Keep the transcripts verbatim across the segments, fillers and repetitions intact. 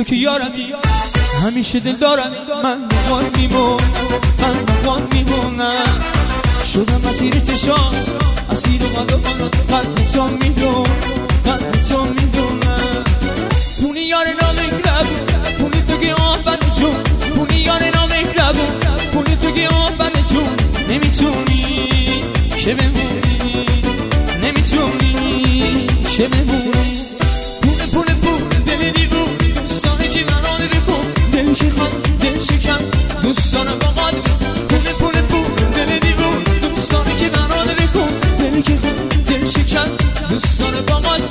تو که یارمی همیشه دل دارم من بخوان میمون من بخوان میمونم شدم اسیر چشام اسیر قدم قد تو میدون قد تو میدونم پونی یار نامگرب پونی تو که آبنه جون پونی یار نامگرب پونی تو که آبنه جون نمیتونی که بمونی نمیتونی که بمونی پونه پونه پونه دل دیوون دوستانه که من آده بکن دل که خواهد دل شکن دوستانه با قد پونه پونه پونه دل دیوون دوستانه که من آده بکن دل که خواهد دل شکن دوستانه با قد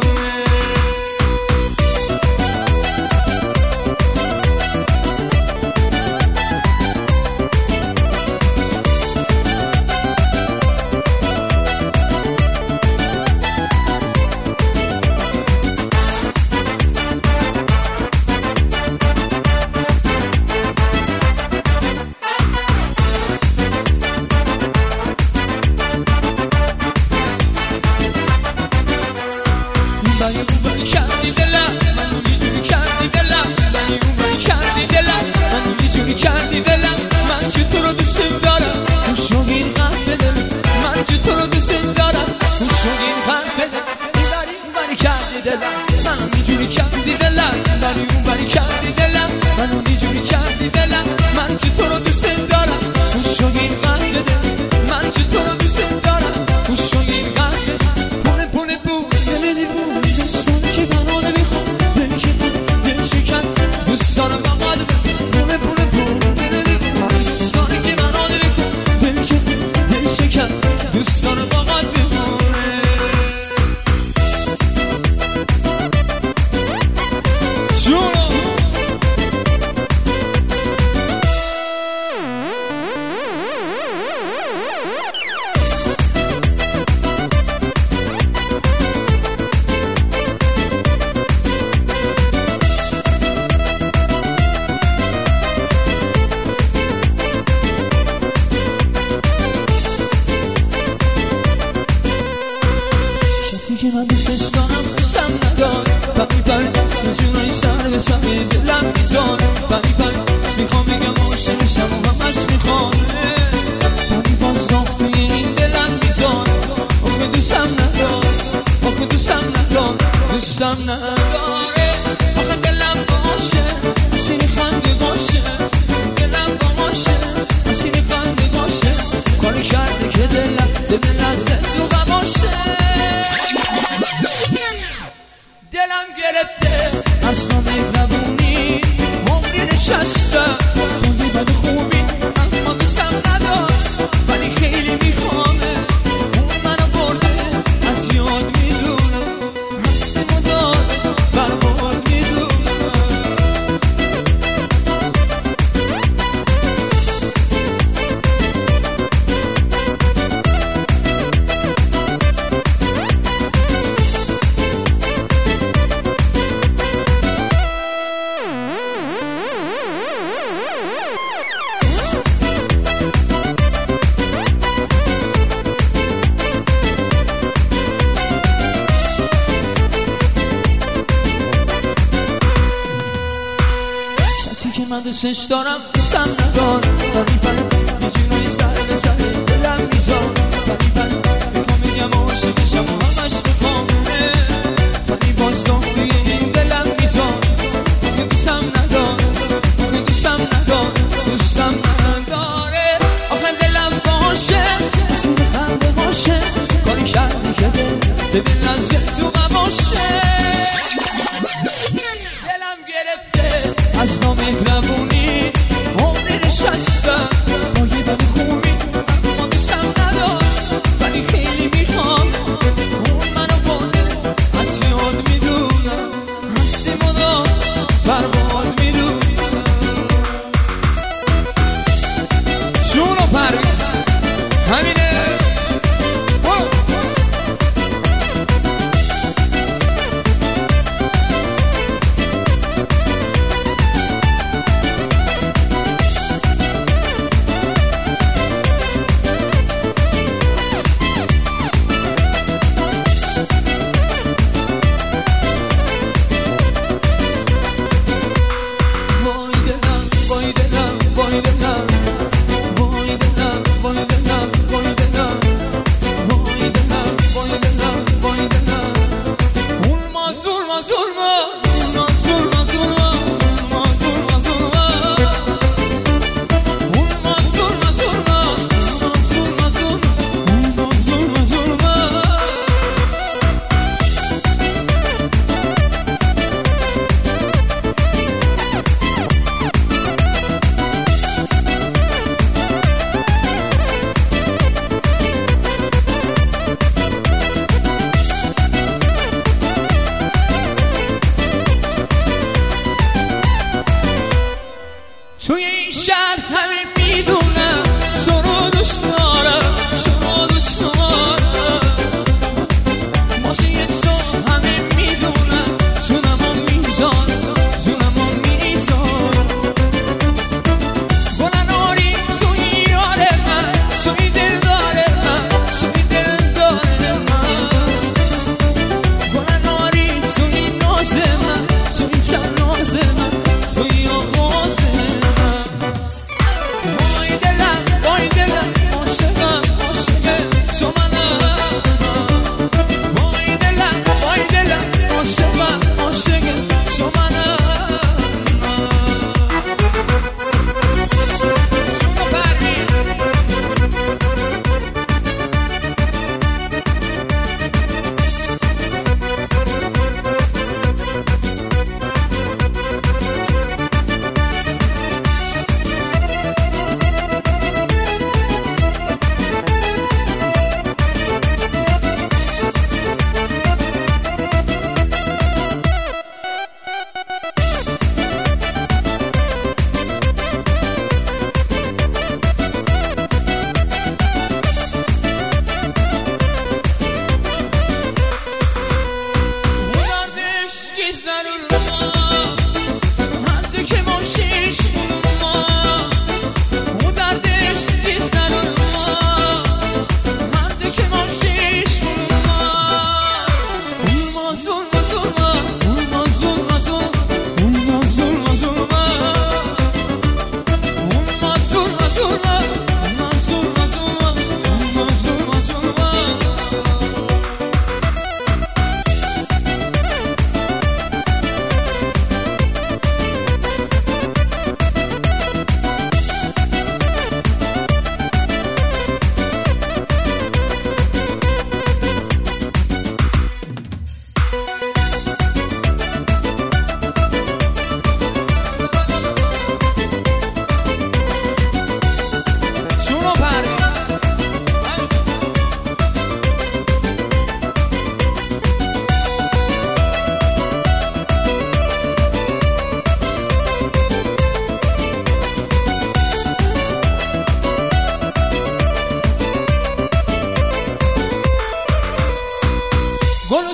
که من دوستش دارم دوستم ندار بقی پر نجونای سر به سر دلم میزان بقی پر میخوام بگم عاشقشم و همش میخوام بقی باز داغ توی این دلم میزان آخه دوستم ندار آخه دوستم ندار دوستم نداره آخه دلم باشه حسین خنده باشه دلم باشه حسین خنده باشه کاری کرده که دلم دل لحظه تو غماشه دلم گرفته از نامهربونی عمری نشستم بودی بد خوبی اما دوستم ندار ولی خیلی میخوامه اون منو برده از یاد میدونم هستی مدار برباد میدونم که من دوستش دارم دوستم ندار ولی پر یه جونای سر به سر دلم میزان ولی پر میخوام بگم عاشقشم و همش میخوامه ولی باز داغ توی این دلم میزان آخه دوستم ندار آخه دوستم ندار دوستم نداره آخه دلم باشه حسین خنده باشه کاری کردی که دل دل لحظه تو غماشه دلم گرفته از نامهربونی عمری نشستم با یه بد خوبی اما دوستم ندار ولی خیلی میخوام اون منو برده از یاد میدونم هستی مدار برباد میدونم جون و پرویز همینه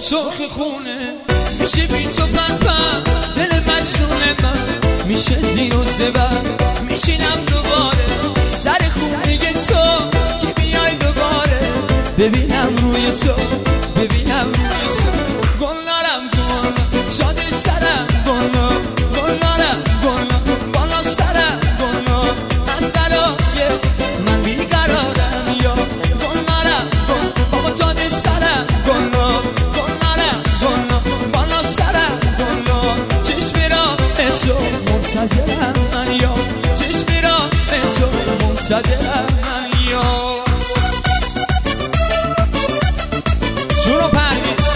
سرخ خونه میشه بی تو پنپم دل مجنون من میشه زیر و زبر میشینم دوباره در خونه تو که بیای دوباره ببینم روی تو ببینم روی تو گلنارم گل شاد سرم گلنار گلنارم گلنار بالا سرم گلنار از برای من بیقرارم یا گلنارم گل بابا تاج سرم گلنار گلنارم گلنار بالا سرم گلنار چشمی را تو منتظرم من یا چشمی را تو منتظرم من یا شروع پرویز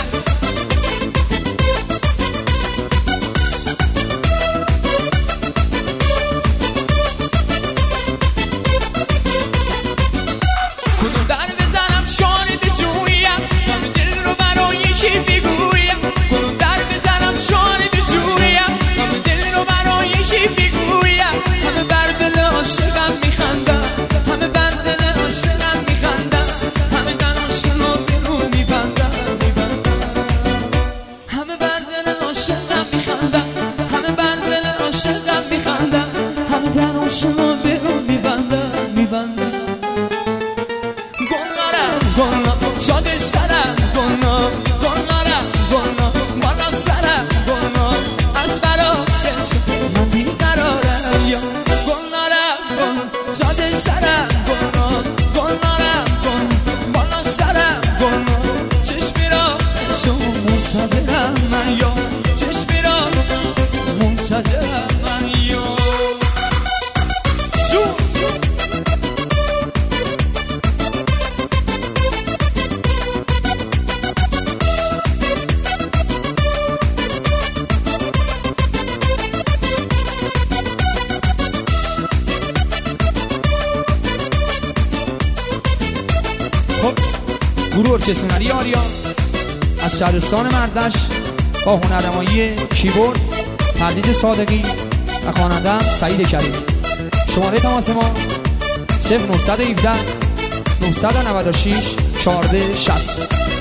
کدوم در بزنم شانه جویم همه دل رو برای کی بگویم کدوم در بزنم شانه جویم همه دل رو برای کی بگویم همه بر دل عاشقم میخندم همه بر دل عاشقم میخندم همه دلاشون رو به رو میبندم همه بر دل عاشقم میخندم همه بر دل عاشقم میخندم همه دلاشون رو به رو میبندم میبندم گلنارم گلنار شاد سرم گلنار گلنارم گلنار بالا سرم گلنار از برای من بیقرارم یا گلنارم گلنار شاد سرم گلنار گلنارم گلنار بالا سرم گلنار چشمی را تو منتظرم من یا چشمی را منتظرم من یا گروه ارکستراری آریا از شهرستان مردش با هنرنمایی کیبورد تردید صادقی و خواننده سعید کریم. شماره تماس ما صفر نه یک هفت نه نه شش چهارده شصت.